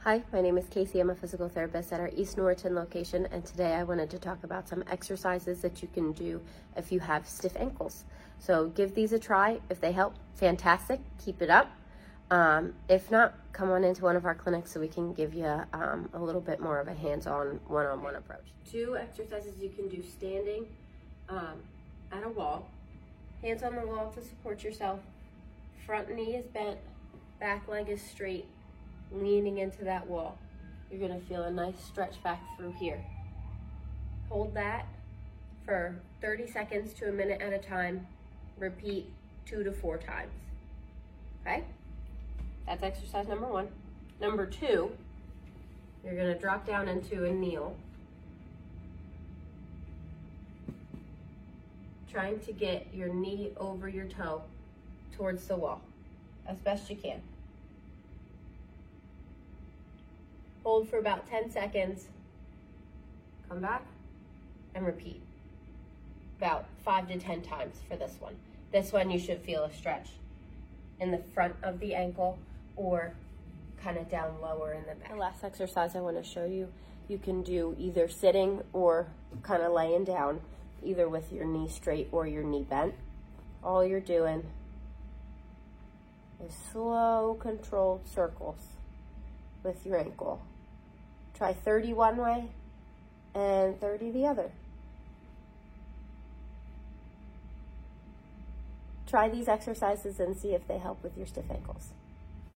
Hi, my name is Casey. I'm a physical therapist at our East Norriton location, and today I wanted to talk about some exercises that you can do if you have stiff ankles. So give these a try. If they help, fantastic. Keep it up. If not, come on into one of our clinics so we can give you a little bit more of a hands-on, one-on-one approach. Two exercises you can do standing at a wall. Hands on the wall to support yourself. Front knee is bent, back leg is straight. Leaning into that wall. You're going to feel a nice stretch back through here. Hold that for 30 seconds to a minute at a time. Repeat 2 to 4 times. Okay? That's exercise number 1. Number 2, you're going to drop down into a kneel. Trying to get your knee over your toe towards the wall as best you can. Hold for about 10 seconds, come back, and repeat. About 5 to 10 times for this one. This one you should feel a stretch in the front of the ankle or kind of down lower in the back. The last exercise I want to show you, you can do either sitting or kind of laying down, either with your knee straight or your knee bent. All you're doing is slow, controlled circles with your ankle. Try 30 one way and 30 the other. Try these exercises and see if they help with your stiff ankles.